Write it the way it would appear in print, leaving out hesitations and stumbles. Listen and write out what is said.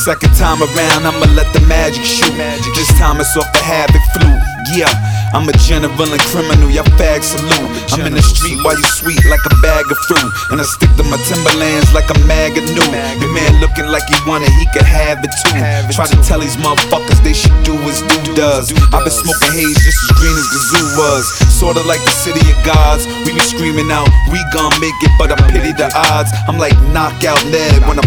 Second time around, I'ma let the magic shoot. This time it's off the Havoc flute. Yeah, I'm a general and criminal, y'all fags salute. I'm in the street while you sweet like a bag of fruit, and I stick to my Timberlands like a mag of new. Your man looking like he want it, he could have it too. Try to tell these motherfuckers they should do as dude does. I've been smoking haze just as green as the zoo was. Sorta like the city of gods, we be screaming out, we gon' make it, but I pity the odds. I'm like knockout Ned when I'm